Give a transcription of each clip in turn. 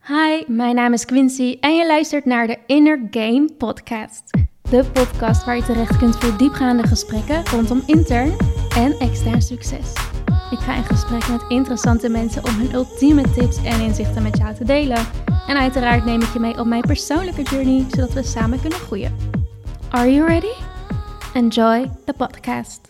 Hi, mijn naam is Quincy en je luistert naar de Inner Game podcast. De podcast waar je terecht kunt voor diepgaande gesprekken rondom intern en extern succes. Ik ga in gesprek met interessante mensen om hun ultieme tips en inzichten met jou te delen. En uiteraard neem ik je mee op mijn persoonlijke journey, zodat we samen kunnen groeien. Are you ready? Enjoy the podcast.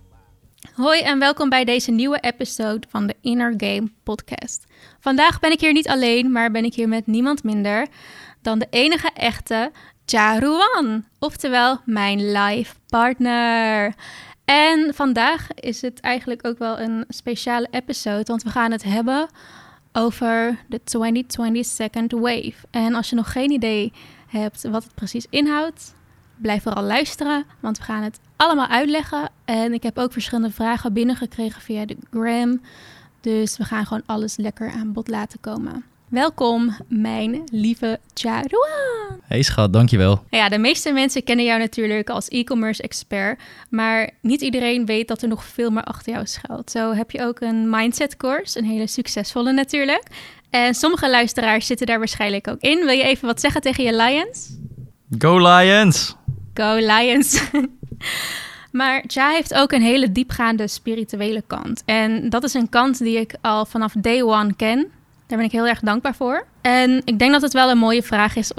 Hoi en welkom bij deze nieuwe episode van de Inner Game podcast. Vandaag ben ik hier niet alleen, maar ben ik hier met niemand minder dan de enige echte Charuan, oftewel mijn life partner. En vandaag is het eigenlijk ook wel een speciale episode, want we gaan het hebben over de 2020 Second Wave. En als je nog geen idee hebt wat het precies inhoudt, blijf vooral luisteren, want we gaan het allemaal uitleggen. En ik heb ook verschillende vragen binnengekregen via de gram. Dus we gaan gewoon alles lekker aan bod laten komen. Welkom, mijn lieve Charuan. Hey schat, dankjewel. Ja, de meeste mensen kennen jou natuurlijk als e-commerce expert. Maar niet iedereen weet dat er nog veel meer achter jou schuilt. Zo heb je ook een mindset course, een hele succesvolle natuurlijk. En sommige luisteraars zitten daar waarschijnlijk ook in. Wil je even wat zeggen tegen je Lions? Go Lions! Go Lions! Maar Cha heeft ook een hele diepgaande spirituele kant. En dat is een kant die ik al vanaf day one ken. Daar ben ik heel erg dankbaar voor. En ik denk dat het wel een mooie vraag is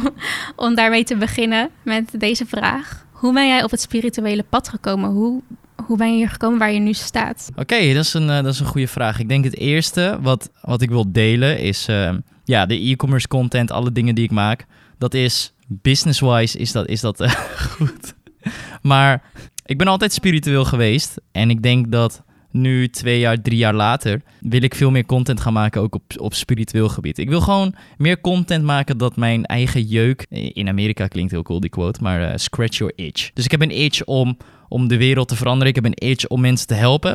om daarmee te beginnen met deze vraag. Hoe ben jij op het spirituele pad gekomen? Hoe ben je hier gekomen waar je nu staat? Oké, dat is een goede vraag. Ik denk het eerste wat ik wil delen is de e-commerce content, alle dingen die ik maak. Dat is business-wise is dat goed. Maar ik ben altijd spiritueel geweest en ik denk dat nu 2 jaar, 3 jaar later wil ik veel meer content gaan maken ook op spiritueel gebied. Ik wil gewoon meer content maken dat mijn eigen jeuk, in Amerika klinkt heel cool die quote, maar scratch your itch. Dus ik heb een itch om de wereld te veranderen. Ik heb een itch om mensen te helpen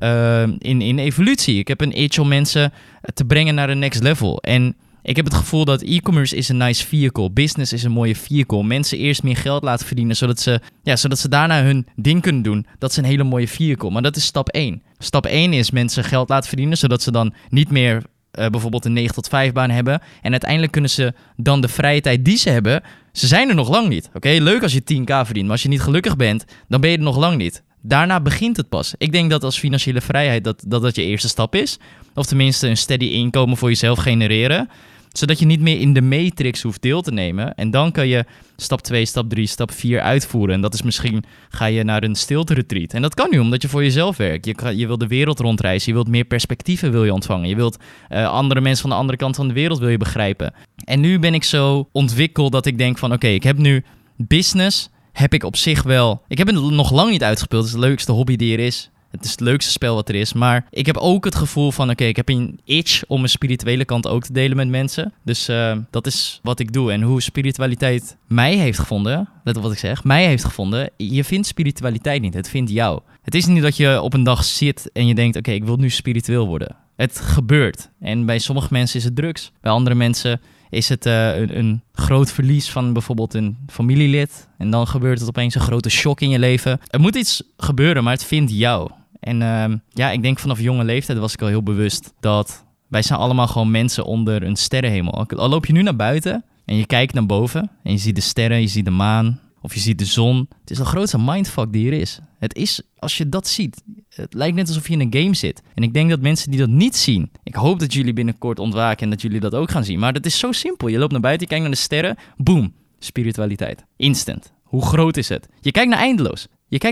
in evolutie. Ik heb een itch om mensen te brengen naar een next level. En ik heb het gevoel dat e-commerce is een nice vehicle. Business is een mooie vehicle. Mensen eerst meer geld laten verdienen, zodat ze daarna hun ding kunnen doen. Dat is een hele mooie vehicle. Maar dat is stap 1. Stap 1 is mensen geld laten verdienen, zodat ze dan niet meer bijvoorbeeld een 9-tot-5 baan hebben. En uiteindelijk kunnen ze dan de vrije tijd die ze hebben, ze zijn er nog lang niet. Oké, leuk als je 10k verdient, maar als je niet gelukkig bent, dan ben je er nog lang niet. Daarna begint het pas. Ik denk dat als financiële vrijheid dat je eerste stap is. Of tenminste een steady inkomen voor jezelf genereren, zodat je niet meer in de matrix hoeft deel te nemen. En dan kan je stap 2, stap 3, stap 4 uitvoeren. En dat is misschien, ga je naar een stilte-retreat. En dat kan nu, omdat je voor jezelf werkt. Je wilt de wereld rondreizen. Je wilt meer perspectieven wil je ontvangen. Je wilt andere mensen van de andere kant van de wereld wil je begrijpen. En nu ben ik zo ontwikkeld dat ik denk van oké, ik heb nu business, heb ik op zich wel. Ik heb het nog lang niet uitgespeeld. Het is de leukste hobby die er is. Het is het leukste spel wat er is. Maar ik heb ook het gevoel van oké, ik heb een itch om mijn spirituele kant ook te delen met mensen. Dus dat is wat ik doe. En hoe spiritualiteit mij heeft gevonden, let op wat ik zeg, mij heeft gevonden. Je vindt spiritualiteit niet, het vindt jou. Het is niet dat je op een dag zit en je denkt oké, ik wil nu spiritueel worden. Het gebeurt. En bij sommige mensen is het drugs. Bij andere mensen is het een groot verlies van bijvoorbeeld een familielid. En dan gebeurt het opeens een grote shock in je leven. Er moet iets gebeuren, maar het vindt jou. En ik denk vanaf jonge leeftijd was ik al heel bewust dat wij zijn allemaal gewoon mensen onder een sterrenhemel. Al loop je nu naar buiten en je kijkt naar boven en je ziet de sterren, je ziet de maan of je ziet de zon. Het is de grootste mindfuck die er is. Het is, als je dat ziet, het lijkt net alsof je in een game zit. En ik denk dat mensen die dat niet zien, ik hoop dat jullie binnenkort ontwaken en dat jullie dat ook gaan zien. Maar dat is zo simpel. Je loopt naar buiten, je kijkt naar de sterren, boom, spiritualiteit. Instant. Hoe groot is het? Je kijkt naar eindeloos.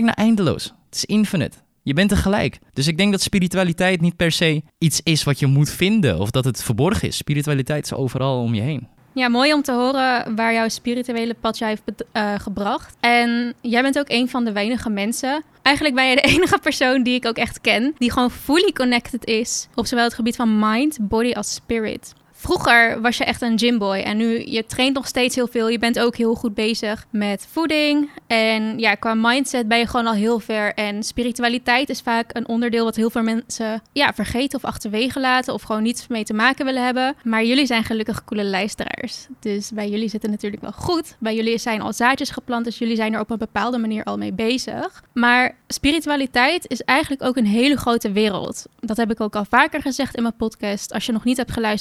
Het is infinite. Je bent tegelijk. Dus ik denk dat spiritualiteit niet per se iets is wat je moet vinden of dat het verborgen is. Spiritualiteit is overal om je heen. Ja, mooi om te horen waar jouw spirituele pad jou heeft gebracht. En jij bent ook een van de weinige mensen. Eigenlijk ben je de enige persoon die ik ook echt ken, die gewoon fully connected is op zowel het gebied van mind, body als spirit. Vroeger was je echt een gymboy en nu je traint nog steeds heel veel. Je bent ook heel goed bezig met voeding en ja, qua mindset ben je gewoon al heel ver. En spiritualiteit is vaak een onderdeel wat heel veel mensen vergeten of achterwege laten of gewoon niets mee te maken willen hebben. Maar jullie zijn gelukkig coole luisteraars. Dus bij jullie zit het natuurlijk wel goed. Bij jullie zijn al zaadjes geplant, dus jullie zijn er op een bepaalde manier al mee bezig. Maar spiritualiteit is eigenlijk ook een hele grote wereld. Dat heb ik ook al vaker gezegd in mijn podcast. Als je nog niet hebt geluisterd, luister het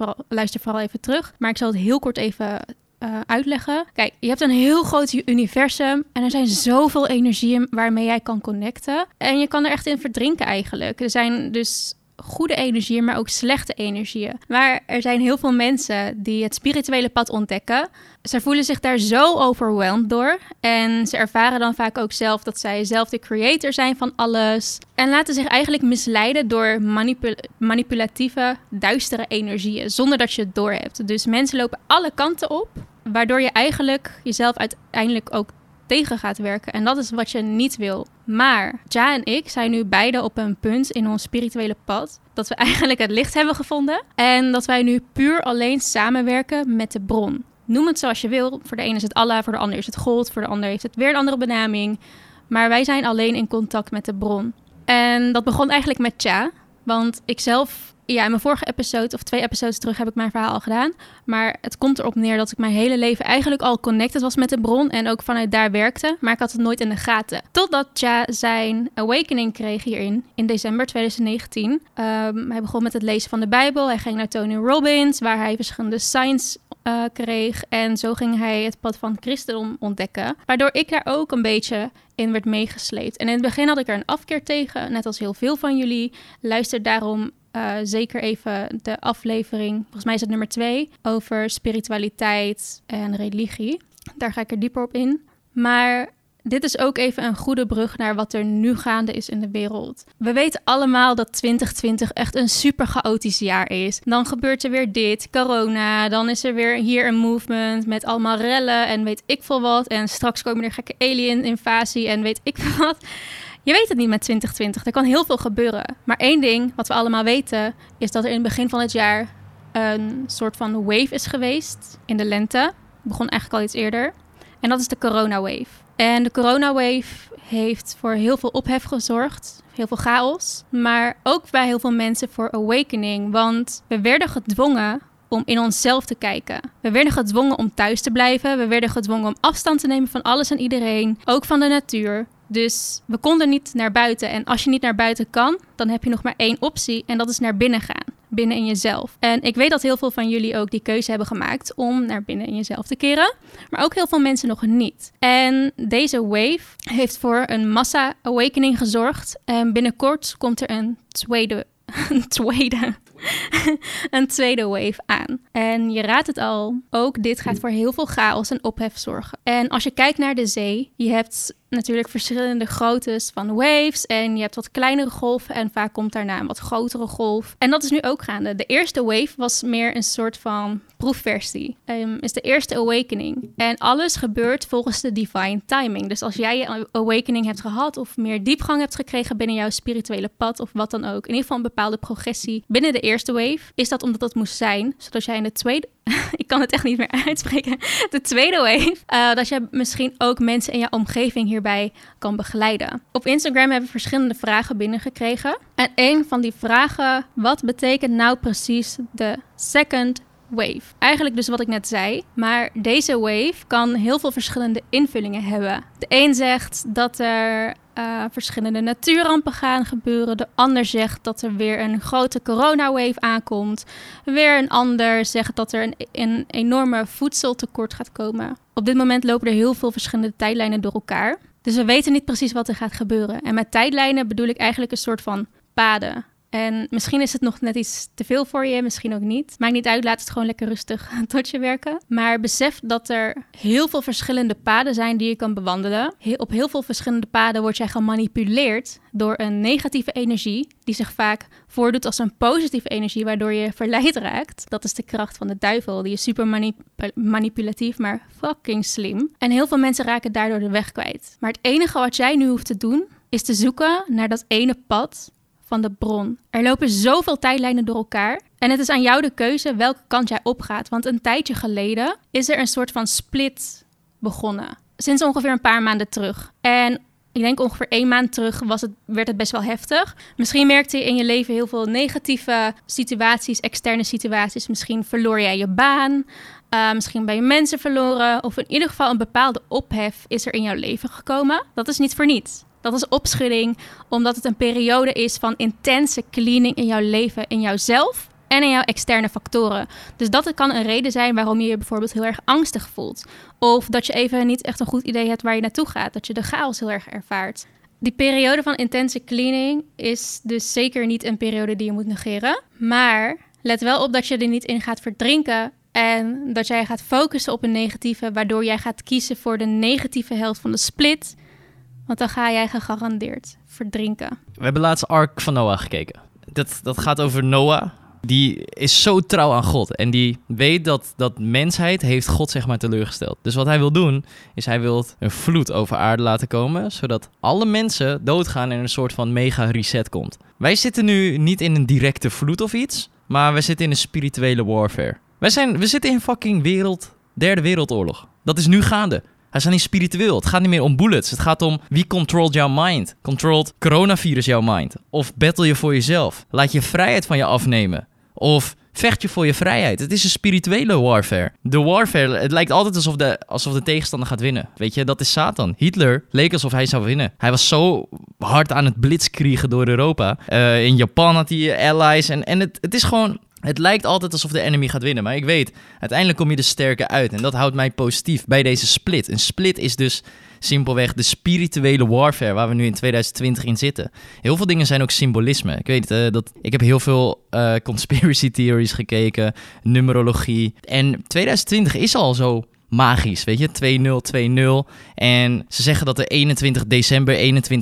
luister vooral even terug. Maar ik zal het heel kort even uitleggen. Kijk, je hebt een heel groot universum en er zijn zoveel energieën waarmee jij kan connecten. En je kan er echt in verdrinken eigenlijk. Er zijn dus goede energieën, maar ook slechte energieën. Maar er zijn heel veel mensen die het spirituele pad ontdekken. Ze voelen zich daar zo overweldigd door. En ze ervaren dan vaak ook zelf dat zij zelf de creator zijn van alles. En laten zich eigenlijk misleiden door manipulatieve, duistere energieën. Zonder dat je het doorhebt. Dus mensen lopen alle kanten op. Waardoor je eigenlijk jezelf uiteindelijk ook tegen gaat werken. En dat is wat je niet wil. Maar Ja en ik zijn nu beide op een punt in ons spirituele pad dat we eigenlijk het licht hebben gevonden. En dat wij nu puur alleen samenwerken met de bron. Noem het zoals je wil. Voor de ene is het Allah, voor de ander is het God, voor de ander heeft het weer een andere benaming. Maar wij zijn alleen in contact met de bron. En dat begon eigenlijk met Ja. Want ik zelf, in mijn vorige episode of 2 episodes terug heb ik mijn verhaal al gedaan. Maar het komt erop neer dat ik mijn hele leven eigenlijk al connected was met de bron. En ook vanuit daar werkte. Maar ik had het nooit in de gaten. Totdat Ja zijn awakening kreeg hierin. In december 2019. Hij begon met het lezen van de Bijbel. Hij ging naar Tony Robbins. Waar hij verschillende signs kreeg. En zo ging hij het pad van christendom ontdekken. Waardoor ik daar ook een beetje in werd meegesleept. En in het begin had ik er een afkeer tegen. Net als heel veel van jullie. Luister daarom zeker even de aflevering, volgens mij is het nummer 2, over spiritualiteit en religie. Daar ga ik er dieper op in. Maar dit is ook even een goede brug naar wat er nu gaande is in de wereld. We weten allemaal dat 2020 echt een super chaotisch jaar is. Dan gebeurt er weer dit, corona. Dan is er weer hier een movement met allemaal rellen en weet ik veel wat. En straks komen er gekke alien-invasie en weet ik veel wat. Je weet het niet met 2020. Er kan heel veel gebeuren. Maar één ding wat we allemaal weten is dat er in het begin van het jaar een soort van wave is geweest in de lente. Het begon eigenlijk al iets eerder. En dat is de coronawave. En de coronawave heeft voor heel veel ophef gezorgd. Heel veel chaos. Maar ook bij heel veel mensen voor awakening. Want we werden gedwongen om in onszelf te kijken. We werden gedwongen om thuis te blijven. We werden gedwongen om afstand te nemen van alles en iedereen. Ook van de natuur. Dus we konden niet naar buiten. En als je niet naar buiten kan, dan heb je nog maar 1 optie. En dat is naar binnen gaan. Binnen in jezelf. En ik weet dat heel veel van jullie ook die keuze hebben gemaakt om naar binnen in jezelf te keren. Maar ook heel veel mensen nog niet. En deze wave heeft voor een massa-awakening gezorgd. En binnenkort komt er een tweede wave aan. En je raadt het al, ook dit gaat voor heel veel chaos en ophef zorgen. En als je kijkt naar de zee, je hebt natuurlijk verschillende groottes van waves en je hebt wat kleinere golven en vaak komt daarna een wat grotere golf. En dat is nu ook gaande. De eerste wave was meer een soort van proefversie. Is de eerste awakening. En alles gebeurt volgens de divine timing. Dus als jij een awakening hebt gehad of meer diepgang hebt gekregen binnen jouw spirituele pad of wat dan ook, in ieder geval een bepaalde progressie binnen de eerste wave, is dat omdat dat moest zijn, zodat jij in de tweede ik kan het echt niet meer uitspreken. De tweede wave. Dat je misschien ook mensen in je omgeving hierbij kan begeleiden. Op Instagram hebben we verschillende vragen binnengekregen. En een van die vragen, wat betekent nou precies de second wave? Eigenlijk dus wat ik net zei. Maar deze wave kan heel veel verschillende invullingen hebben. De een zegt dat er verschillende natuurrampen gaan gebeuren. De ander zegt dat er weer een grote coronawave aankomt. Weer een ander zegt dat er een enorme voedseltekort gaat komen. Op dit moment lopen er heel veel verschillende tijdlijnen door elkaar. Dus we weten niet precies wat er gaat gebeuren. En met tijdlijnen bedoel ik eigenlijk een soort van paden. En misschien is het nog net iets te veel voor je, misschien ook niet. Maakt niet uit, laat het gewoon lekker rustig tot je werken. Maar besef dat er heel veel verschillende paden zijn die je kan bewandelen. Op heel veel verschillende paden word jij gemanipuleerd door een negatieve energie die zich vaak voordoet als een positieve energie, waardoor je verleid raakt. Dat is de kracht van de duivel. Die is super manipulatief, maar fucking slim. En heel veel mensen raken daardoor de weg kwijt. Maar het enige wat jij nu hoeft te doen, is te zoeken naar dat ene pad van de bron. Er lopen zoveel tijdlijnen door elkaar. En het is aan jou de keuze welke kant jij opgaat. Want een tijdje geleden is er een soort van split begonnen. Sinds ongeveer een paar maanden terug. En ik denk ongeveer 1 maand terug werd het best wel heftig. Misschien merkte je in je leven heel veel negatieve situaties, externe situaties. Misschien verloor jij je baan. Misschien ben je mensen verloren. Of in ieder geval een bepaalde ophef is er in jouw leven gekomen. Dat is niet voor niets. Dat is opschudding, omdat het een periode is van intense cleaning in jouw leven, in jouzelf en aan jouw externe factoren. Dus dat kan een reden zijn waarom je je bijvoorbeeld heel erg angstig voelt. Of dat je even niet echt een goed idee hebt waar je naartoe gaat. Dat je de chaos heel erg ervaart. Die periode van intense cleaning is dus zeker niet een periode die je moet negeren. Maar let wel op dat je er niet in gaat verdrinken en dat jij gaat focussen op een negatieve, waardoor jij gaat kiezen voor de negatieve helft van de split. Want dan ga jij gegarandeerd verdrinken. We hebben laatst Ark van Noah gekeken. Dat gaat over Noah. Die is zo trouw aan God. En die weet dat mensheid heeft God zeg maar teleurgesteld. Dus wat hij wil doen, is hij wil een vloed over aarde laten komen, zodat alle mensen doodgaan en een soort van mega reset komt. Wij zitten nu niet in een directe vloed of iets, maar we zitten in een spirituele warfare. We zitten in fucking derde wereldoorlog. Dat is nu gaande. Hij is niet spiritueel. Het gaat niet meer om bullets. Het gaat om wie controlt jouw mind. Controlt coronavirus jouw mind? Of battle je voor jezelf? Laat je vrijheid van je afnemen? Of vecht je voor je vrijheid? Het is een spirituele warfare. De warfare, het lijkt altijd alsof de tegenstander gaat winnen. Weet je, dat is Satan. Hitler leek alsof hij zou winnen. Hij was zo hard aan het blitzkriegen door Europa. In Japan had hij allies. En het is gewoon... Het lijkt altijd alsof de enemy gaat winnen. Maar ik weet, uiteindelijk kom je er sterker uit. En dat houdt mij positief bij deze split. Een split is dus simpelweg de spirituele warfare waar we nu in 2020 in zitten. Heel veel dingen zijn ook symbolisme. Ik weet ik heb heel veel conspiracy theories gekeken, numerologie. En 2020 is al zo magisch, weet je, 2-0. En ze zeggen dat er 21 december,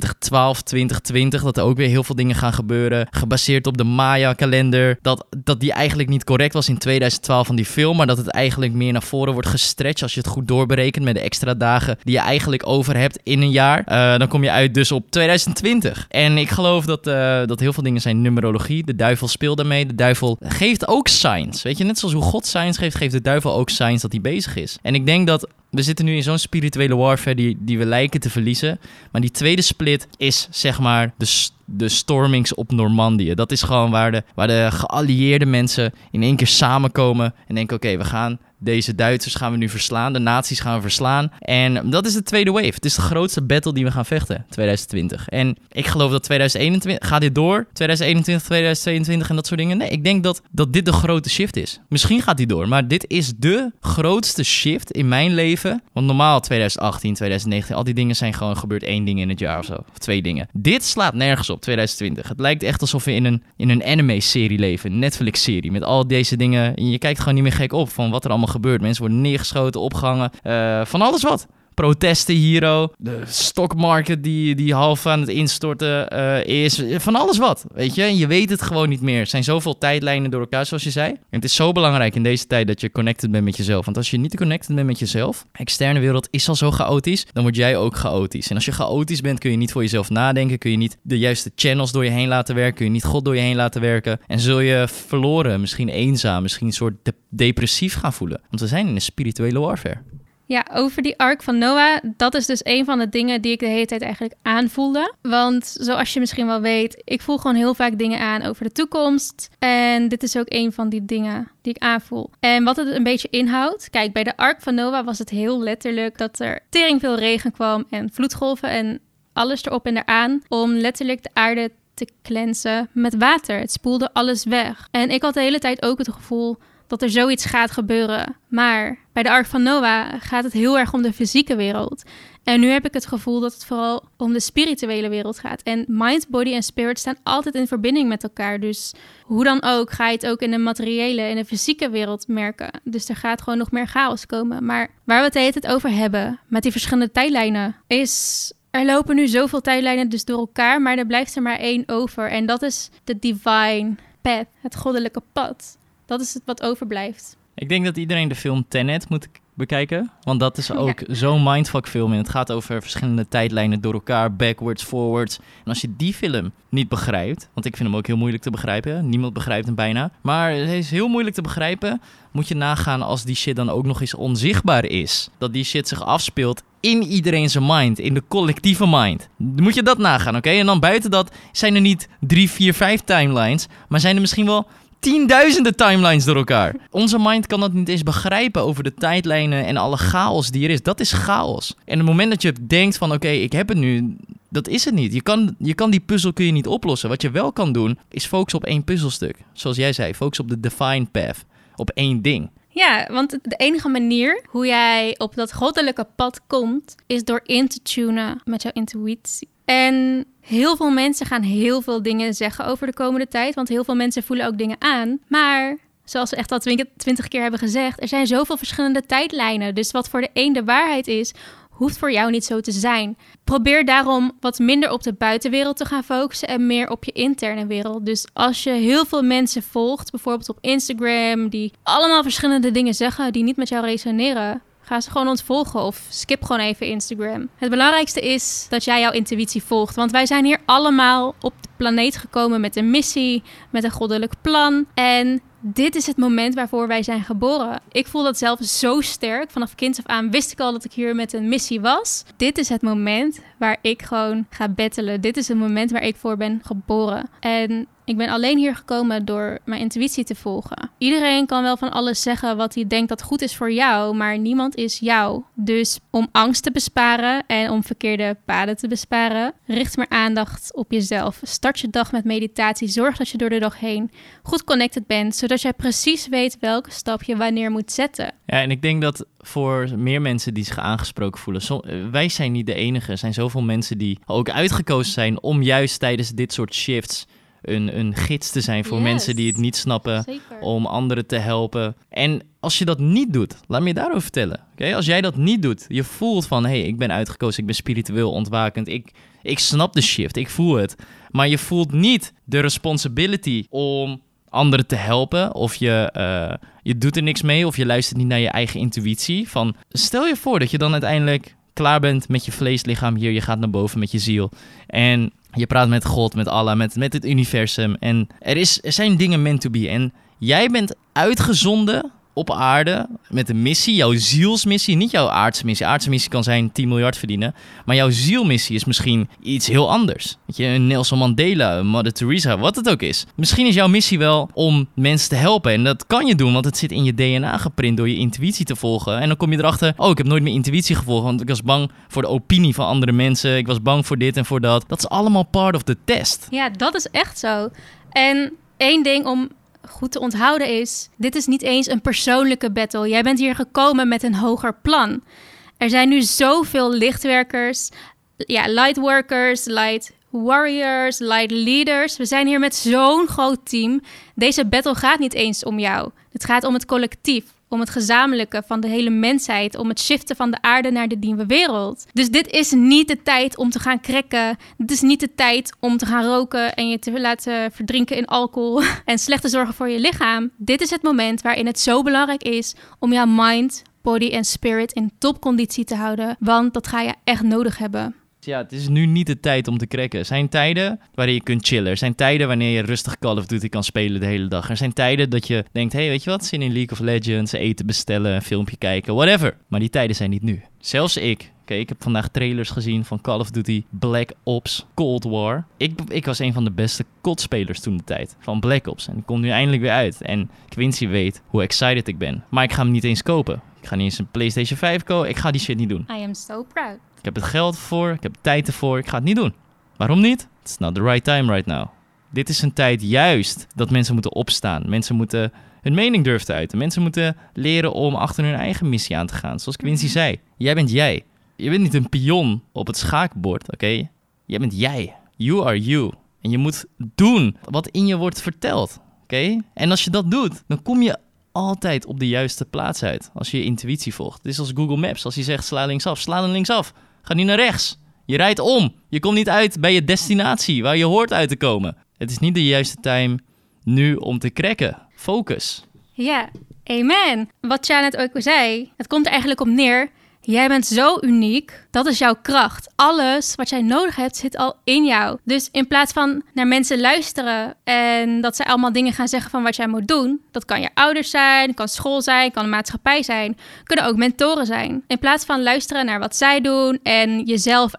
21/12/2020, dat er ook weer heel veel dingen gaan gebeuren, gebaseerd op de Maya-kalender, dat die eigenlijk niet correct was in 2012 van die film, maar dat het eigenlijk meer naar voren wordt gestretched als je het goed doorberekent met de extra dagen die je eigenlijk over hebt in een jaar. Dan kom je uit dus op 2020. En ik geloof dat heel veel dingen zijn numerologie. De duivel speelt daarmee. De duivel geeft ook signs. Weet je, net zoals hoe God signs geeft, geeft de duivel ook signs dat hij bezig is. En ik denk dat we zitten nu in zo'n spirituele warfare die we lijken te verliezen. Maar die tweede split is zeg maar de stormings op Normandië. Dat is gewoon waar de geallieerde mensen in één keer samenkomen en denken, oké, we gaan deze Duitsers gaan we nu verslaan, de nazi's gaan we verslaan. En dat is de tweede wave. Het is de grootste battle die we gaan vechten, 2020. En ik geloof dat 2021, gaat dit door? 2021, 2022 en dat soort dingen? Nee, ik denk dat dit de grote shift is. Misschien gaat die door, maar dit is de grootste shift in mijn leven. Want normaal 2018, 2019, al die dingen zijn gewoon gebeurd 1 ding in het jaar of zo. Of 2 dingen. Dit slaat nergens op, 2020. Het lijkt echt alsof we in een anime-serie leven, een Netflix-serie. Met al deze dingen. Je kijkt gewoon niet meer gek op van wat er allemaal gebeurt. Mensen worden neergeschoten, opgehangen, van alles wat. Protesten hier, de stockmarket die half aan het instorten is, van alles wat, weet je. Je weet het gewoon niet meer. Er zijn zoveel tijdlijnen door elkaar, zoals je zei. En het is zo belangrijk in deze tijd dat je connected bent met jezelf. Want als je niet connected bent met jezelf, de externe wereld is al zo chaotisch, dan word jij ook chaotisch. En als je chaotisch bent, kun je niet voor jezelf nadenken, kun je niet de juiste channels door je heen laten werken, kun je niet God door je heen laten werken. En zul je verloren, misschien eenzaam, misschien een soort depressief gaan voelen. Want we zijn in een spirituele warfare. Ja, over die Ark van Noah, dat is dus een van de dingen die ik de hele tijd eigenlijk aanvoelde. Want zoals je misschien wel weet, ik voel gewoon heel vaak dingen aan over de toekomst. En dit is ook een van die dingen die ik aanvoel. En wat het een beetje inhoudt, kijk, bij de Ark van Noah was het heel letterlijk dat er tering veel regen kwam en vloedgolven en alles erop en eraan om letterlijk de aarde te cleansen met water. Het spoelde alles weg. En ik had de hele tijd ook het gevoel dat er zoiets gaat gebeuren. Maar bij de Ark van Noah gaat het heel erg om de fysieke wereld. En nu heb ik het gevoel dat het vooral om de spirituele wereld gaat. En mind, body en spirit staan altijd in verbinding met elkaar. Dus hoe dan ook ga je het ook in de materiële, in de fysieke wereld merken. Dus er gaat gewoon nog meer chaos komen. Maar waar we het de hele tijd over hebben, met die verschillende tijdlijnen, is er lopen nu zoveel tijdlijnen dus door elkaar, maar er blijft er maar 1 over. En dat is de divine path, het goddelijke pad. Dat is het wat overblijft. Ik denk dat iedereen de film Tenet moet bekijken. Want dat is ook zo'n mindfuck film. En het gaat over verschillende tijdlijnen door elkaar. Backwards, forwards. En als je die film niet begrijpt. Want ik vind hem ook heel moeilijk te begrijpen. Niemand begrijpt hem bijna. Maar het is heel moeilijk te begrijpen. Moet je nagaan als die shit dan ook nog eens onzichtbaar is. Dat die shit zich afspeelt in iedereen zijn mind. In de collectieve mind. Moet je dat nagaan, oké? En dan buiten dat zijn er niet 3, 4, 5 timelines. Maar zijn er misschien wel 10.000 timelines door elkaar. Onze mind kan dat niet eens begrijpen over de tijdlijnen en alle chaos die er is. Dat is chaos. En op het moment dat je denkt van oké, ik heb het nu, dat is het niet. Je kan die puzzel kun je niet oplossen. Wat je wel kan doen, is focussen op 1 puzzelstuk. Zoals jij zei, focus op de defined path. Op 1 ding. Ja, want de enige manier hoe jij op dat goddelijke pad komt, is door in te tunen met jouw intuïtie. En heel veel mensen gaan heel veel dingen zeggen over de komende tijd, want heel veel mensen voelen ook dingen aan. Maar zoals we echt al 20 keer hebben gezegd, er zijn zoveel verschillende tijdlijnen. Dus wat voor de een de waarheid is, hoeft voor jou niet zo te zijn. Probeer daarom wat minder op de buitenwereld te gaan focussen en meer op je interne wereld. Dus als je heel veel mensen volgt, bijvoorbeeld op Instagram, die allemaal verschillende dingen zeggen die niet met jou resoneren, ga ze gewoon ontvolgen of skip gewoon even Instagram. Het belangrijkste is dat jij jouw intuïtie volgt. Want wij zijn hier allemaal op de planeet gekomen met een missie, met een goddelijk plan. En dit is het moment waarvoor wij zijn geboren. Ik voel dat zelf zo sterk. Vanaf kinds af aan wist ik al dat ik hier met een missie was. Dit is het moment waar ik gewoon ga battelen. Dit is het moment waar ik voor ben geboren. En ik ben alleen hier gekomen door mijn intuïtie te volgen. Iedereen kan wel van alles zeggen wat hij denkt dat goed is voor jou, maar niemand is jou. Dus om angst te besparen en om verkeerde paden te besparen, richt meer aandacht op jezelf. Start je dag met meditatie. Zorg dat je door de dag heen goed connected bent, zodat jij precies weet welke stap je wanneer moet zetten. Ja, en ik denk dat voor meer mensen die zich aangesproken voelen, wij zijn niet de enige. Er zijn zoveel mensen die ook uitgekozen zijn om juist tijdens dit soort shifts een gids te zijn voor mensen die het niet snappen. Zeker. Om anderen te helpen. En als je dat niet doet, laat me je daarover vertellen. Okay? Als jij dat niet doet, je voelt van, hey, ik ben uitgekozen, ik ben spiritueel ontwakend, ik snap de shift, ik voel het. Maar je voelt niet de responsibility om anderen te helpen, of je doet er niks mee, of je luistert niet naar je eigen intuïtie. Van, stel je voor dat je dan uiteindelijk klaar bent met je vleeslichaam hier, je gaat naar boven met je ziel. En je praat met God, met Allah, met het universum. En er zijn dingen meant to be. En jij bent uitgezonden op aarde met een missie, jouw zielsmissie, niet jouw aardse missie. Aardse missie kan zijn 10 miljard verdienen. Maar jouw zielmissie is misschien iets heel anders. Weet je, een Nelson Mandela, een Mother Teresa, wat het ook is. Misschien is jouw missie wel om mensen te helpen. En dat kan je doen, want het zit in je DNA geprint door je intuïtie te volgen. En dan kom je erachter, ik heb nooit mijn intuïtie gevolgd, want ik was bang voor de opinie van andere mensen. Ik was bang voor dit en voor dat. Dat is allemaal part of the test. Ja, dat is echt zo. En één ding om goed te onthouden is, dit is niet eens een persoonlijke battle. Jij bent hier gekomen met een hoger plan. Er zijn nu zoveel lichtwerkers, lightworkers, light warriors, light leaders. We zijn hier met zo'n groot team. Deze battle gaat niet eens om jou. Het gaat om het collectief, om het gezamenlijke van de hele mensheid, om het shiften van de aarde naar de nieuwe wereld. Dus dit is niet de tijd om te gaan cracken. Dit is niet de tijd om te gaan roken en je te laten verdrinken in alcohol en slecht te zorgen voor je lichaam. Dit is het moment waarin het zo belangrijk is om jouw mind, body en spirit in topconditie te houden, want dat ga je echt nodig hebben. Ja, het is nu niet de tijd om te cracken. Er zijn tijden waarin je kunt chillen. Er zijn tijden wanneer je rustig Call of Duty kan spelen de hele dag. Er zijn tijden dat je denkt, hey, weet je wat? Zin in League of Legends, eten bestellen, een filmpje kijken, whatever. Maar die tijden zijn niet nu. Zelfs ik. Ik heb vandaag trailers gezien van Call of Duty, Black Ops, Cold War. Ik was een van de beste COD-spelers toen de tijd van Black Ops. En ik kom nu eindelijk weer uit. En Quincy weet hoe excited ik ben. Maar ik ga hem niet eens kopen. Ik ga niet eens een PlayStation 5 kopen. Ik ga die shit niet doen. I am so proud. Ik heb het geld voor, ik heb de tijd ervoor, ik ga het niet doen. Waarom niet? It's not the right time right now. Dit is een tijd juist dat mensen moeten opstaan. Mensen moeten hun mening durven te uiten. Mensen moeten leren om achter hun eigen missie aan te gaan. Zoals Quincy zei, jij bent jij. Je bent niet een pion op het schaakbord, oké? Jij bent jij. You are you. En je moet doen wat in je wordt verteld, oké? En als je dat doet, dan kom je altijd op de juiste plaats uit. Als je je intuïtie volgt. Het is als Google Maps. Als je zegt sla linksaf, sla dan linksaf. Ga niet naar rechts. Je rijdt om. Je komt niet uit bij je destinatie waar je hoort uit te komen. Het is niet de juiste time nu om te cracken. Focus. Ja, amen. Wat Janet ook zei, het komt er eigenlijk op neer. Jij bent zo uniek. Dat is jouw kracht. Alles wat jij nodig hebt zit al in jou. Dus in plaats van naar mensen luisteren en dat zij allemaal dingen gaan zeggen van wat jij moet doen. Dat kan je ouders zijn, kan school zijn, kan de maatschappij zijn. Kunnen ook mentoren zijn. In plaats van luisteren naar wat zij doen en jezelf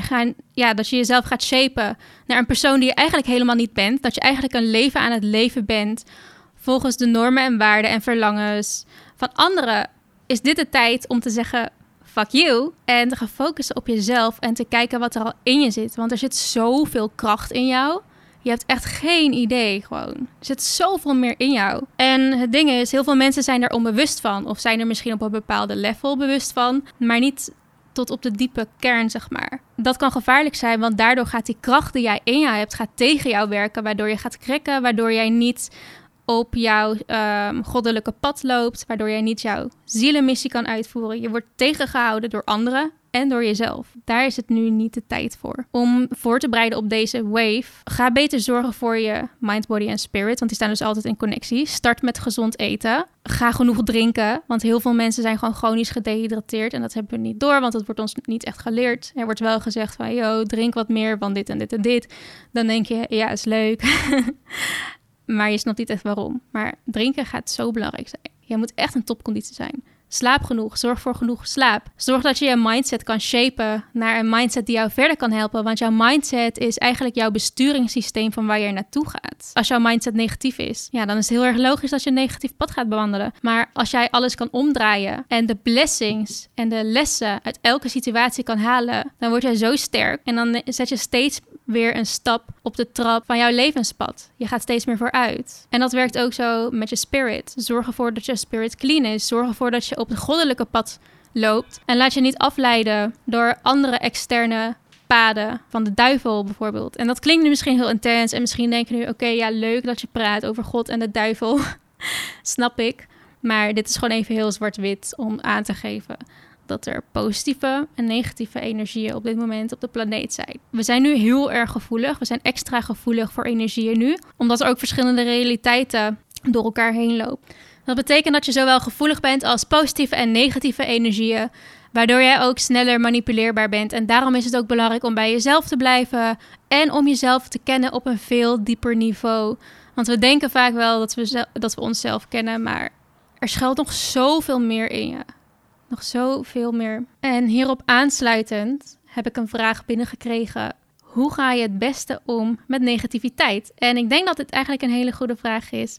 dat je jezelf gaat shapen naar een persoon die je eigenlijk helemaal niet bent. Dat je eigenlijk een leven aan het leven bent volgens de normen en waarden en verlangens van anderen. Is dit de tijd om te zeggen, fuck you. En te gaan focussen op jezelf en te kijken wat er al in je zit. Want er zit zoveel kracht in jou. Je hebt echt geen idee gewoon. Er zit zoveel meer in jou. En het ding is, heel veel mensen zijn er onbewust van. Of zijn er misschien op een bepaalde level bewust van. Maar niet tot op de diepe kern, zeg maar. Dat kan gevaarlijk zijn, want daardoor gaat die kracht die jij in jou hebt, gaat tegen jou werken. Waardoor je gaat krikken, waardoor jij niet op jouw goddelijke pad loopt. Waardoor jij niet jouw zielenmissie kan uitvoeren. Je wordt tegengehouden door anderen en door jezelf. Daar is het nu niet de tijd voor. Om voor te bereiden op deze wave, ga beter zorgen voor je mind, body en spirit. Want die staan dus altijd in connectie. Start met gezond eten. Ga genoeg drinken. Want heel veel mensen zijn gewoon chronisch gedehydrateerd. En dat hebben we niet door, want dat wordt ons niet echt geleerd. Er wordt wel gezegd van, yo, drink wat meer van dit en dit en dit. Dan denk je, ja, is leuk. Maar je snapt niet echt waarom. Maar drinken gaat zo belangrijk zijn. Je moet echt in topconditie zijn. Slaap genoeg. Zorg voor genoeg slaap. Zorg dat je je mindset kan shapen naar een mindset die jou verder kan helpen. Want jouw mindset is eigenlijk jouw besturingssysteem van waar je naartoe gaat. Als jouw mindset negatief is, ja, dan is het heel erg logisch dat je een negatief pad gaat bewandelen. Maar als jij alles kan omdraaien en de blessings en de lessen uit elke situatie kan halen, dan word jij zo sterk. En dan zet je steeds weer een stap op de trap van jouw levenspad. Je gaat steeds meer vooruit. En dat werkt ook zo met je spirit. Zorg ervoor dat je spirit clean is. Zorg ervoor dat je op het goddelijke pad loopt. En laat je niet afleiden door andere externe paden van de duivel bijvoorbeeld. En dat klinkt nu misschien heel intens. En misschien denk je nu, oké, ja, leuk dat je praat over God en de duivel. Snap ik. Maar dit is gewoon even heel zwart-wit om aan te geven dat er positieve en negatieve energieën op dit moment op de planeet zijn. We zijn nu heel erg gevoelig. We zijn extra gevoelig voor energieën nu, omdat er ook verschillende realiteiten door elkaar heen lopen. Dat betekent dat je zowel gevoelig bent als positieve en negatieve energieën, waardoor jij ook sneller manipuleerbaar bent. En daarom is het ook belangrijk om bij jezelf te blijven en om jezelf te kennen op een veel dieper niveau. Want we denken vaak wel dat we onszelf kennen, maar er schuilt nog zoveel meer in je. Nog zoveel meer. En hierop aansluitend heb ik een vraag binnengekregen. Hoe ga je het beste om met negativiteit? En ik denk dat dit eigenlijk een hele goede vraag is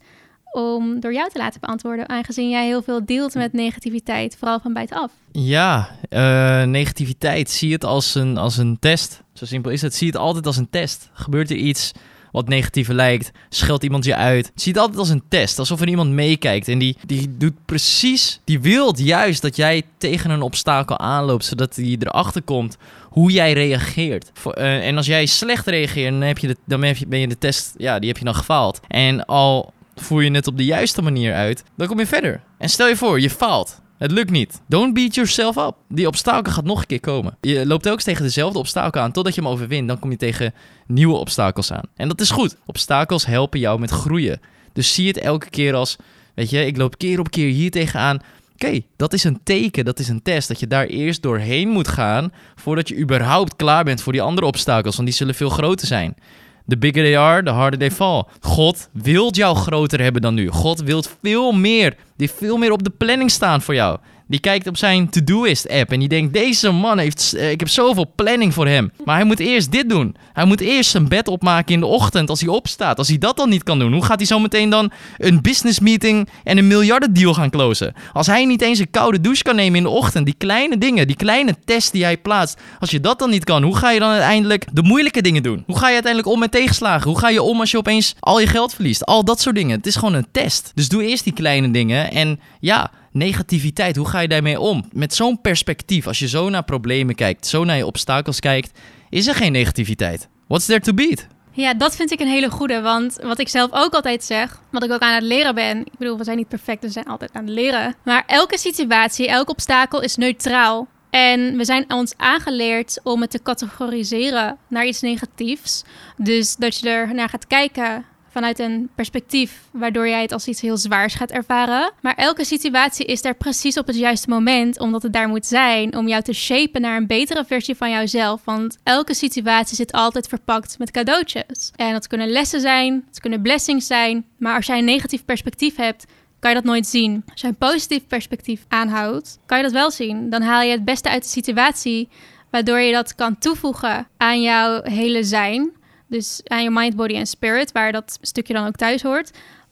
om door jou te laten beantwoorden, aangezien jij heel veel dealt met negativiteit, vooral van buitenaf. Ja, negativiteit, zie het als een test. Zo simpel is het. Zie het altijd als een test. Gebeurt er iets wat negatieve lijkt, scheldt iemand je uit. Zie het altijd als een test, alsof er iemand meekijkt. En die doet precies, die wil juist dat jij tegen een obstakel aanloopt, zodat hij erachter komt hoe jij reageert. En als jij slecht reageert, dan ben je de test, ja, die heb je dan gefaald. En al voer je het op de juiste manier uit, dan kom je verder. En stel je voor, je faalt. Het lukt niet. Don't beat yourself up. Die obstakel gaat nog een keer komen. Je loopt ook tegen dezelfde obstakel aan totdat je hem overwint. Dan kom je tegen nieuwe obstakels aan. En dat is goed. Obstakels helpen jou met groeien. Dus zie het elke keer als, weet je, ik loop keer op keer hier tegenaan. Oké, dat is een teken, dat is een test. Dat je daar eerst doorheen moet gaan voordat je überhaupt klaar bent voor die andere obstakels. Want die zullen veel groter zijn. The bigger they are, the harder they fall. God wil jou groter hebben dan nu. God wil veel meer. Die heeft veel meer op de planning staan voor jou. Die kijkt op zijn to-do-ist app en die denkt, deze man ik heb zoveel planning voor hem. Maar hij moet eerst dit doen. Hij moet eerst zijn bed opmaken in de ochtend als hij opstaat. Als hij dat dan niet kan doen, hoe gaat hij zo meteen dan een business meeting en een miljardendeal gaan closen? Als hij niet eens een koude douche kan nemen in de ochtend, die kleine dingen, die kleine test die hij plaatst. Als je dat dan niet kan, hoe ga je dan uiteindelijk de moeilijke dingen doen? Hoe ga je uiteindelijk om met tegenslagen? Hoe ga je om als je opeens al je geld verliest? Al dat soort dingen. Het is gewoon een test. Dus doe eerst die kleine dingen en ja, negativiteit, hoe ga je daarmee om? Met zo'n perspectief, als je zo naar problemen kijkt, zo naar je obstakels kijkt, is er geen negativiteit. What's there to beat? Ja, dat vind ik een hele goede, want wat ik zelf ook altijd zeg, wat ik ook aan het leren ben, ik bedoel, we zijn niet perfect, we zijn altijd aan het leren, maar elke situatie, elk obstakel is neutraal. En we zijn ons aangeleerd om het te categoriseren naar iets negatiefs. Dus dat je er naar gaat kijken vanuit een perspectief waardoor jij het als iets heel zwaars gaat ervaren. Maar elke situatie is daar precies op het juiste moment, omdat het daar moet zijn, om jou te shapen naar een betere versie van jouzelf. Want elke situatie zit altijd verpakt met cadeautjes. En dat kunnen lessen zijn, het kunnen blessings zijn. Maar als jij een negatief perspectief hebt, kan je dat nooit zien. Als je een positief perspectief aanhoudt, kan je dat wel zien. Dan haal je het beste uit de situatie, waardoor je dat kan toevoegen aan jouw hele zijn. Dus aan je mind, body en spirit, waar dat stukje dan ook thuis hoort.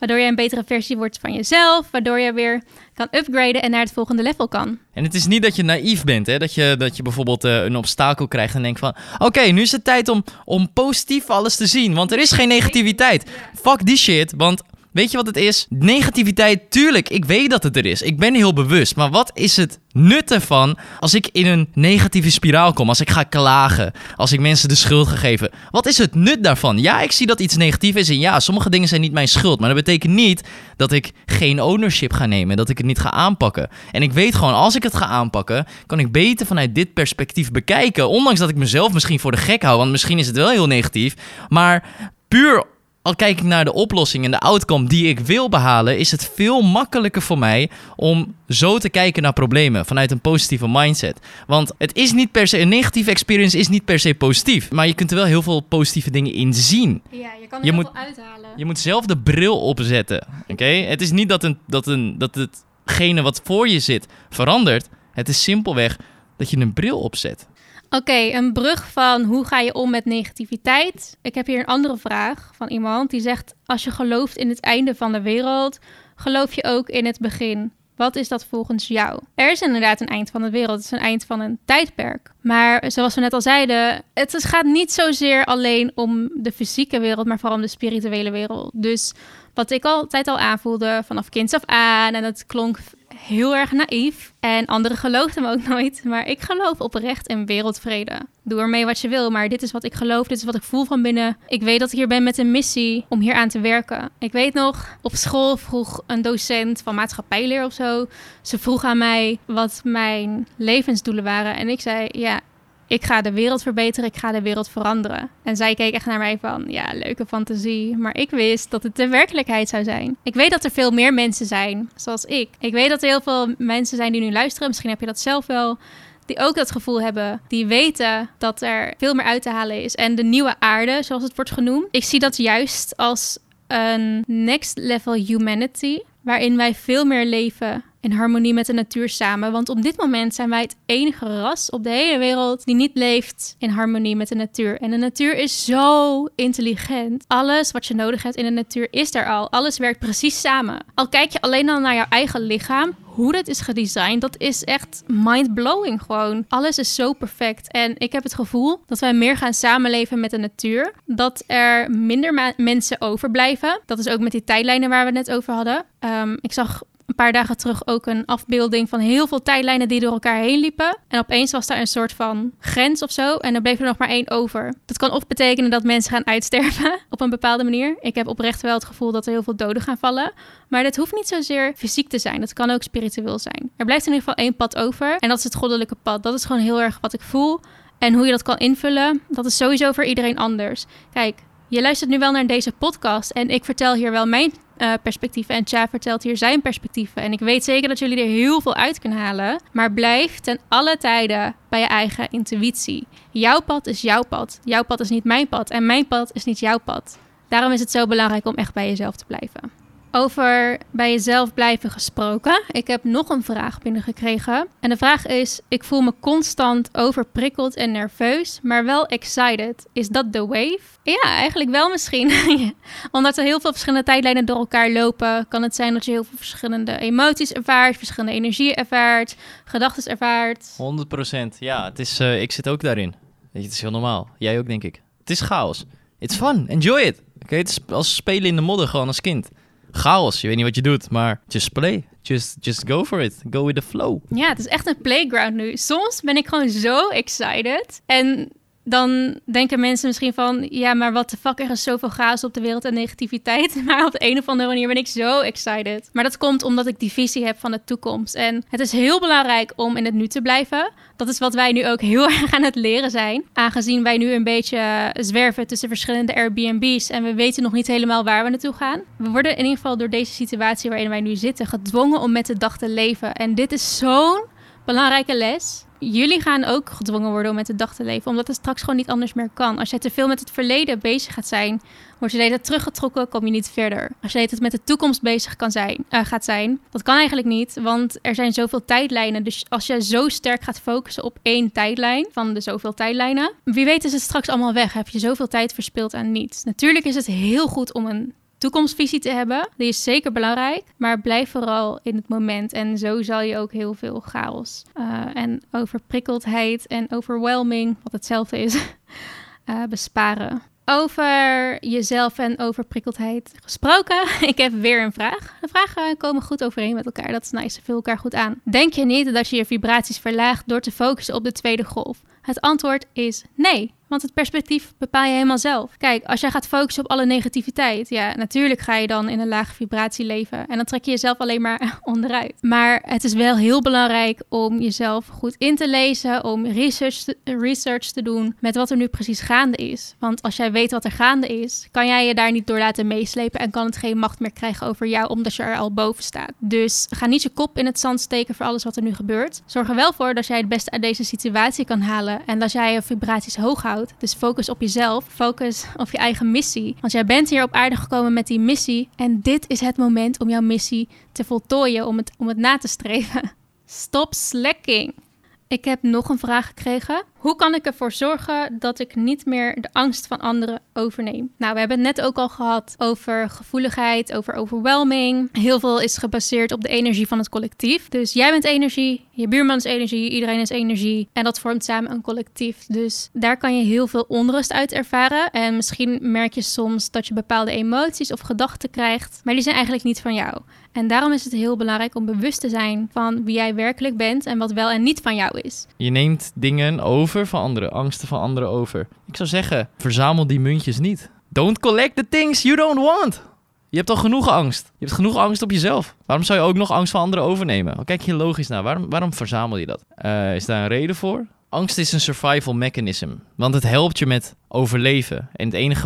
Waardoor je een betere versie wordt van jezelf. Waardoor je weer kan upgraden en naar het volgende level kan. En het is niet dat je naïef bent, hè? Dat je bijvoorbeeld een obstakel krijgt en denkt van... Oké, nu is het tijd om positief alles te zien, want er is geen negativiteit. Fuck die shit, want... Weet je wat het is? Negativiteit, tuurlijk, ik weet dat het er is. Ik ben heel bewust. Maar wat is het nut ervan als ik in een negatieve spiraal kom? Als ik ga klagen? Als ik mensen de schuld ga geven? Wat is het nut daarvan? Ja, ik zie dat iets negatief is. En ja, sommige dingen zijn niet mijn schuld. Maar dat betekent niet dat ik geen ownership ga nemen. Dat ik het niet ga aanpakken. En ik weet gewoon, als ik het ga aanpakken... kan ik beter vanuit dit perspectief bekijken. Ondanks dat ik mezelf misschien voor de gek hou. Want misschien is het wel heel negatief. Maar puur... Al kijk ik naar de oplossing en de outcome die ik wil behalen... is het veel makkelijker voor mij om zo te kijken naar problemen... vanuit een positieve mindset. Want het is niet per se... een negatieve experience is niet per se positief. Maar je kunt er wel heel veel positieve dingen in zien. Ja, je kan er heel veel uithalen. Je moet zelf de bril opzetten. Oké? Het is niet dat hetgene wat voor je zit verandert. Het is simpelweg dat je een bril opzet. Oké, een brug van hoe ga je om met negativiteit? Ik heb hier een andere vraag van iemand die zegt... als je gelooft in het einde van de wereld, geloof je ook in het begin? Wat is dat volgens jou? Er is inderdaad een eind van de wereld. Het is een eind van een tijdperk. Maar zoals we net al zeiden, het gaat niet zozeer alleen om de fysieke wereld... maar vooral om de spirituele wereld. Dus wat ik altijd al aanvoelde vanaf kinds af aan... en dat klonk heel erg naïef. En anderen geloofden me ook nooit. Maar ik geloof oprecht in wereldvrede. Doe ermee wat je wil, maar dit is wat ik geloof. Dit is wat ik voel van binnen. Ik weet dat ik hier ben met een missie om hier aan te werken. Ik weet nog, op school vroeg een docent van maatschappijleer of zo... ze vroeg aan mij wat mijn levensdoelen waren. En ik zei, ja... ik ga de wereld verbeteren, ik ga de wereld veranderen. En zij keek echt naar mij van, ja, leuke fantasie. Maar ik wist dat het de werkelijkheid zou zijn. Ik weet dat er veel meer mensen zijn, zoals ik. Ik weet dat er heel veel mensen zijn die nu luisteren. Misschien heb je dat zelf wel. Die ook dat gevoel hebben. Die weten dat er veel meer uit te halen is. En de nieuwe aarde, zoals het wordt genoemd. Ik zie dat juist als een next level humanity. Waarin wij veel meer leven in harmonie met de natuur samen. Want op dit moment zijn wij het enige ras op de hele wereld die niet leeft in harmonie met de natuur. En de natuur is zo intelligent. Alles wat je nodig hebt in de natuur is er al. Alles werkt precies samen. Al kijk je alleen al naar jouw eigen lichaam, hoe dat is gedesigned, dat is echt mind-blowing gewoon. Alles is zo perfect. En ik heb het gevoel dat wij meer gaan samenleven met de natuur. Dat er minder mensen overblijven. Dat is ook met die tijdlijnen waar we het net over hadden. Ik zag een paar dagen terug ook een afbeelding van heel veel tijdlijnen die door elkaar heen liepen. En opeens was daar een soort van grens of zo. En dan bleef er nog maar één over. Dat kan of betekenen dat mensen gaan uitsterven op een bepaalde manier. Ik heb oprecht wel het gevoel dat er heel veel doden gaan vallen. Maar dat hoeft niet zozeer fysiek te zijn. Dat kan ook spiritueel zijn. Er blijft in ieder geval één pad over. En dat is het goddelijke pad. Dat is gewoon heel erg wat ik voel. En hoe je dat kan invullen, dat is sowieso voor iedereen anders. Kijk, je luistert nu wel naar deze podcast. En ik vertel hier wel mijn perspectieven. En Tja vertelt hier zijn perspectieven. En ik weet zeker dat jullie er heel veel uit kunnen halen. Maar blijf ten alle tijden bij je eigen intuïtie. Jouw pad is jouw pad. Jouw pad is niet mijn pad. En mijn pad is niet jouw pad. Daarom is het zo belangrijk om echt bij jezelf te blijven. Over bij jezelf blijven gesproken. Ik heb nog een vraag binnengekregen. En de vraag is, ik voel me constant overprikkeld en nerveus, maar wel excited. Is dat the wave? Ja, eigenlijk wel misschien. Omdat er heel veel verschillende tijdlijnen door elkaar lopen, kan het zijn dat je heel veel verschillende emoties ervaart, verschillende energieën ervaart, gedachten ervaart. 100%. Ja, het is, ik zit ook daarin. Weet je, het is heel normaal. Jij ook, denk ik. Het is chaos. It's fun. Enjoy it. Oké, het is als spelen in de modder, gewoon als kind. Chaos, je weet niet wat je doet, maar just play. Just go for it. Go with the flow. Ja, het is echt een playground nu. Soms ben ik gewoon zo excited. En dan denken mensen misschien van, ja, maar what the fuck, er is zoveel chaos op de wereld en negativiteit. Maar op de een of andere manier ben ik zo excited. Maar dat komt omdat ik die visie heb van de toekomst. En het is heel belangrijk om in het nu te blijven. Dat is wat wij nu ook heel erg aan het leren zijn. Aangezien wij nu een beetje zwerven tussen verschillende Airbnb's. En we weten nog niet helemaal waar we naartoe gaan. We worden in ieder geval door deze situatie waarin wij nu zitten gedwongen om met de dag te leven. En dit is zo'n belangrijke les. Jullie gaan ook gedwongen worden om met de dag te leven, omdat het straks gewoon niet anders meer kan. Als jij te veel met het verleden bezig gaat zijn, word je de hele tijd teruggetrokken, kom je niet verder. Als jij het met de toekomst bezig gaat zijn, dat kan eigenlijk niet, want er zijn zoveel tijdlijnen. Dus als je zo sterk gaat focussen op één tijdlijn van de zoveel tijdlijnen, wie weet is het straks allemaal weg. Heb je zoveel tijd verspild aan niets. Natuurlijk is het heel goed om een toekomstvisie te hebben. Die is zeker belangrijk, maar blijf vooral in het moment. En zo zal je ook heel veel chaos en overprikkeldheid en overwhelming, wat hetzelfde is, besparen. Over jezelf en overprikkeldheid gesproken. Ik heb weer een vraag. De vragen komen goed overeen met elkaar. Dat is nice, ze vullen elkaar goed aan. Denk je niet dat je je vibraties verlaagt door te focussen op de tweede golf? Het antwoord is nee. Want het perspectief bepaal je helemaal zelf. Kijk, als jij gaat focussen op alle negativiteit, ja, natuurlijk ga je dan in een lage vibratie leven. En dan trek je jezelf alleen maar onderuit. Maar het is wel heel belangrijk om jezelf goed in te lezen, om research te doen met wat er nu precies gaande is. Want als jij weet wat er gaande is, kan jij je daar niet door laten meeslepen en kan het geen macht meer krijgen over jou, omdat je er al boven staat. Dus ga niet je kop in het zand steken voor alles wat er nu gebeurt. Zorg er wel voor dat jij het beste uit deze situatie kan halen en dat jij je vibraties hoog houdt. Dus focus op jezelf, focus op je eigen missie. Want jij bent hier op aarde gekomen met die missie. En dit is het moment om jouw missie te voltooien, om het na te streven. Stop slacking. Ik heb nog een vraag gekregen. Hoe kan ik ervoor zorgen dat ik niet meer de angst van anderen overneem? Nou, we hebben het net ook al gehad over gevoeligheid, over overwhelming. Heel veel is gebaseerd op de energie van het collectief. Dus jij bent energie, je buurman is energie, iedereen is energie. En dat vormt samen een collectief. Dus daar kan je heel veel onrust uit ervaren. En misschien merk je soms dat je bepaalde emoties of gedachten krijgt, maar die zijn eigenlijk niet van jou. En daarom is het heel belangrijk om bewust te zijn van wie jij werkelijk bent en wat wel en niet van jou is. Je neemt dingen over van anderen, angsten van anderen over. Ik zou zeggen, verzamel die muntjes niet. Don't collect the things you don't want. Je hebt al genoeg angst. Je hebt genoeg angst op jezelf. Waarom zou je ook nog angst van anderen overnemen? Kijk je logisch naar. Waarom verzamel je dat? Is daar een reden voor? Angst is een survival mechanism. Want het helpt je met overleven. En het enige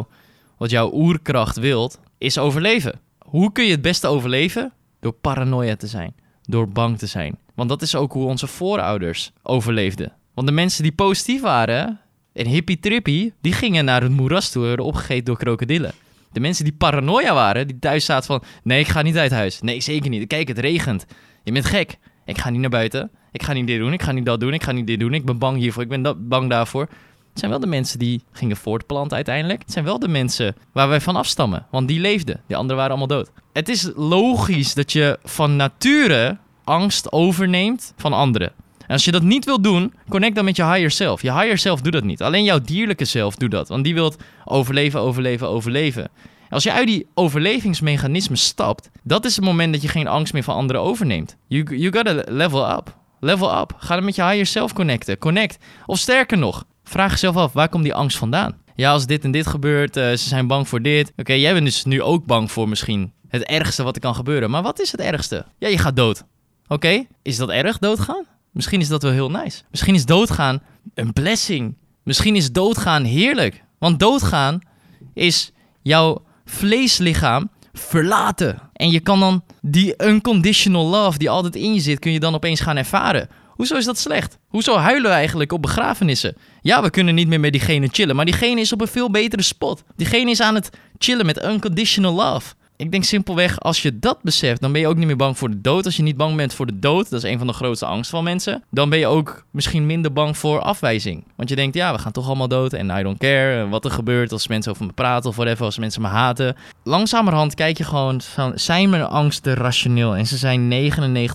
wat jouw oerkracht wilt, is overleven. Hoe kun je het beste overleven? Door paranoia te zijn. Door bang te zijn. Want dat is ook hoe onze voorouders overleefden. Want de mensen die positief waren en hippie-trippie, die gingen naar het moeras toe en werden opgegeten door krokodillen. De mensen die paranoia waren, die thuis zaten van, nee, ik ga niet uit huis. Nee, zeker niet. Kijk, het regent. Je bent gek. Ik ga niet naar buiten. Ik ga niet dit doen. Ik ga niet dat doen. Ik ga niet dit doen. Ik ben bang hiervoor. Ik ben bang daarvoor. Het zijn wel de mensen die gingen voortplanten uiteindelijk. Het zijn wel de mensen waar wij van afstammen. Want die leefden. Die anderen waren allemaal dood. Het is logisch dat je van nature angst overneemt van anderen. En als je dat niet wilt doen, connect dan met je higher self. Je higher self doet dat niet. Alleen jouw dierlijke zelf doet dat. Want die wil overleven. Als je uit die overlevingsmechanismen stapt, dat is het moment dat je geen angst meer van anderen overneemt. You gotta level up. Level up. Ga dan met je higher self connecten. Connect. Of sterker nog, vraag jezelf af, waar komt die angst vandaan? Ja, als dit en dit gebeurt, ze zijn bang voor dit. Oké, jij bent dus nu ook bang voor misschien het ergste wat er kan gebeuren. Maar wat is het ergste? Ja, je gaat dood. Oké, is dat erg, doodgaan? Misschien is dat wel heel nice. Misschien is doodgaan een blessing. Misschien is doodgaan heerlijk. Want doodgaan is jouw vleeslichaam verlaten. En je kan dan die unconditional love die altijd in je zit, kun je dan opeens gaan ervaren. Hoezo is dat slecht? Hoezo huilen we eigenlijk op begrafenissen? Ja, we kunnen niet meer met diegene chillen, maar diegene is op een veel betere spot. Diegene is aan het chillen met unconditional love. Ik denk simpelweg, als je dat beseft, dan ben je ook niet meer bang voor de dood. Als je niet bang bent voor de dood, dat is een van de grootste angsten van mensen, dan ben je ook misschien minder bang voor afwijzing. Want je denkt, ja, we gaan toch allemaal dood en I don't care wat er gebeurt als mensen over me praten of whatever, als mensen me haten. Langzamerhand kijk je gewoon van, zijn mijn angsten rationeel? En ze zijn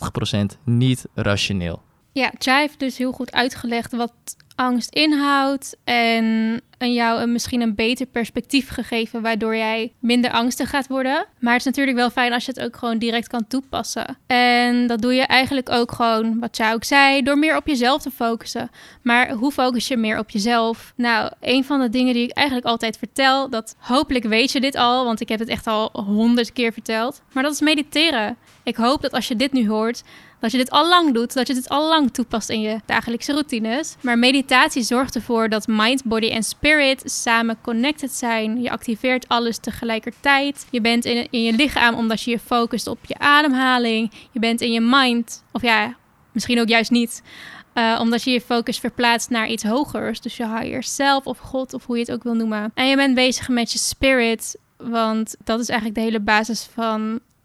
99% niet rationeel. Ja, Jai heeft dus heel goed uitgelegd wat angst inhoudt en jou misschien een beter perspectief gegeven, waardoor jij minder angstig gaat worden. Maar het is natuurlijk wel fijn als je het ook gewoon direct kan toepassen. En dat doe je eigenlijk ook gewoon, wat Jai ook zei, door meer op jezelf te focussen. Maar hoe focus je meer op jezelf? Nou, een van de dingen die ik eigenlijk altijd vertel, dat hopelijk weet je dit al, want ik heb het echt al 100 keer verteld. Maar dat is mediteren. Ik hoop dat als je dit nu hoort, dat je dit al lang doet, dat je dit al lang toepast in je dagelijkse routines. Maar meditatie zorgt ervoor dat mind, body en spirit samen connected zijn. Je activeert alles tegelijkertijd. Je bent in je lichaam omdat je je focust op je ademhaling. Je bent in je mind, of ja, misschien ook juist niet, omdat je je focus verplaatst naar iets hogers. Dus je higher self of God of hoe je het ook wil noemen. En je bent bezig met je spirit, want dat is eigenlijk de hele basis van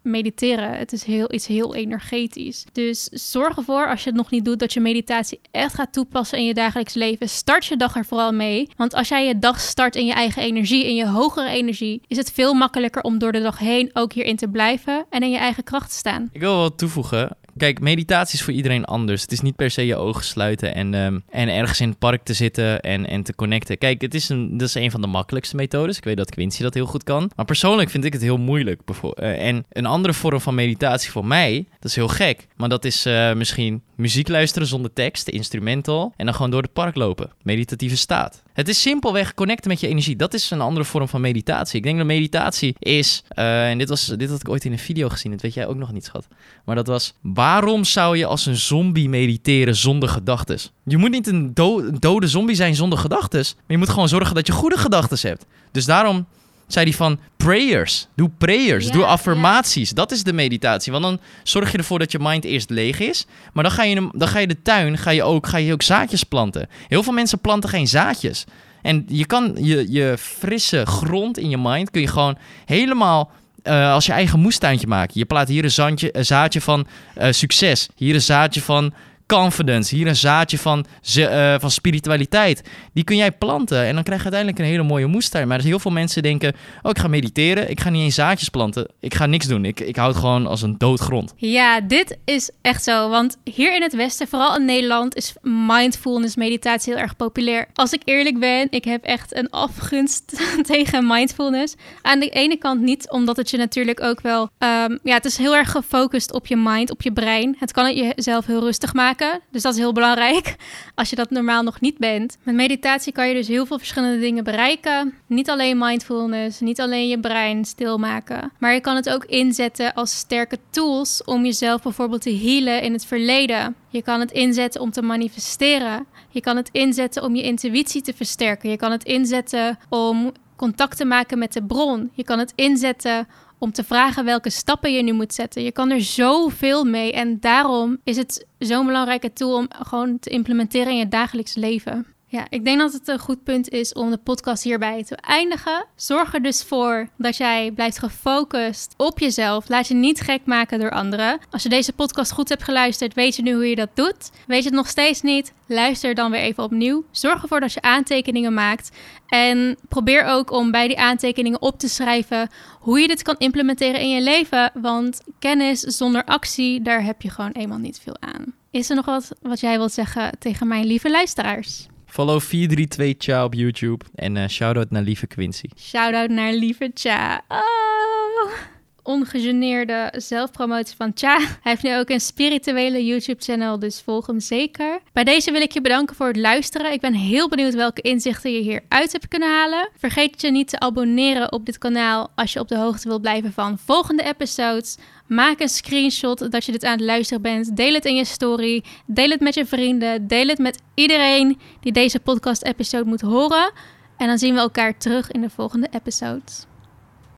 mediteren. Het is iets heel energetisch. Dus zorg ervoor, als je het nog niet doet, dat je meditatie echt gaat toepassen in je dagelijks leven. Start je dag er vooral mee. Want als jij je dag start in je eigen energie, in je hogere energie, is het veel makkelijker om door de dag heen ook hierin te blijven en in je eigen kracht te staan. Ik wil wel toevoegen. Kijk, meditatie is voor iedereen anders. Het is niet per se je ogen sluiten en ergens in het park te zitten en te connecten. Kijk, dat is een van de makkelijkste methodes. Ik weet dat Quincy dat heel goed kan. Maar persoonlijk vind ik het heel moeilijk. En een andere vorm van meditatie voor mij, dat is heel gek. Maar dat is misschien muziek luisteren zonder tekst, instrumental. En dan gewoon door het park lopen. Meditatieve staat. Het is simpelweg connecten met je energie. Dat is een andere vorm van meditatie. Ik denk dat meditatie is... en dit had ik ooit in een video gezien. Dat weet jij ook nog niet, schat. Maar dat was... Waarom zou je als een zombie mediteren zonder gedachtes? Je moet niet een dode zombie zijn zonder gedachtes. Maar je moet gewoon zorgen dat je goede gedachtes hebt. Dus daarom zei hij van prayers. Doe prayers. Doe affirmaties. Ja. Dat is de meditatie. Want dan zorg je ervoor dat je mind eerst leeg is. Maar dan ga je de tuin, ga je ook zaadjes planten. Heel veel mensen planten geen zaadjes. En je kan je frisse grond in je mind kun je gewoon helemaal als je eigen moestuintje maken. Je plaat hier een zaadje van succes. Hier een zaadje van confidence. Hier een zaadje van spiritualiteit. Die kun jij planten en dan krijg je uiteindelijk een hele mooie moestuin. Maar heel veel mensen denken, ik ga mediteren. Ik ga niet eens zaadjes planten. Ik ga niks doen. Ik hou het gewoon als een doodgrond. Ja, dit is echt zo. Want hier in het Westen, vooral in Nederland, is mindfulness meditatie heel erg populair. Als ik eerlijk ben, ik heb echt een afgunst tegen mindfulness. Aan de ene kant niet, omdat het je natuurlijk ook wel... het is heel erg gefocust op je mind, op je brein. Het kan het jezelf heel rustig maken. Dus dat is heel belangrijk als je dat normaal nog niet bent. Met meditatie kan je dus heel veel verschillende dingen bereiken. Niet alleen mindfulness, niet alleen je brein stilmaken. Maar je kan het ook inzetten als sterke tools om jezelf bijvoorbeeld te healen in het verleden. Je kan het inzetten om te manifesteren. Je kan het inzetten om je intuïtie te versterken. Je kan het inzetten om contact te maken met de bron. Je kan het inzetten om te vragen welke stappen je nu moet zetten. Je kan er zoveel mee en daarom is het zo'n belangrijke tool om gewoon te implementeren in je dagelijks leven. Ja, ik denk dat het een goed punt is om de podcast hierbij te eindigen. Zorg er dus voor dat jij blijft gefocust op jezelf. Laat je niet gek maken door anderen. Als je deze podcast goed hebt geluisterd, weet je nu hoe je dat doet. Weet je het nog steeds niet? Luister dan weer even opnieuw. Zorg ervoor dat je aantekeningen maakt. En probeer ook om bij die aantekeningen op te schrijven hoe je dit kan implementeren in je leven. Want kennis zonder actie, daar heb je gewoon eenmaal niet veel aan. Is er nog wat jij wilt zeggen tegen mijn lieve luisteraars? Follow 432 Cha op YouTube en shout-out naar lieve Quincy. Shout-out naar lieve Cha. Oh, ongegeneerde zelfpromotie van Cha. Hij heeft nu ook een spirituele YouTube-channel, dus volg hem zeker. Bij deze wil ik je bedanken voor het luisteren. Ik ben heel benieuwd welke inzichten je hieruit hebt kunnen halen. Vergeet je niet te abonneren op dit kanaal als je op de hoogte wilt blijven van volgende episodes. Maak een screenshot dat je dit aan het luisteren bent. Deel het in je story. Deel het met je vrienden. Deel het met iedereen die deze podcast-episode moet horen. En dan zien we elkaar terug in de volgende episodes.